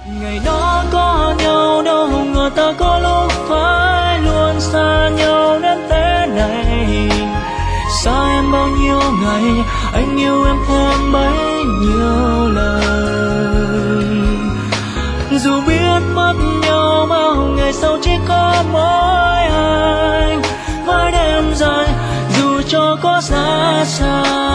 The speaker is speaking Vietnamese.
Ngày đó có nhau đâu ngờ ta có lúc phải luôn xa nhau đến thế này. Xa em bao nhiêu ngày, anh yêu em thêm bấy nhiêu lời. Dù biết mất nhau bao ngày sau chỉ có mỗi anh, mãi đêm dài dù cho có xa xa.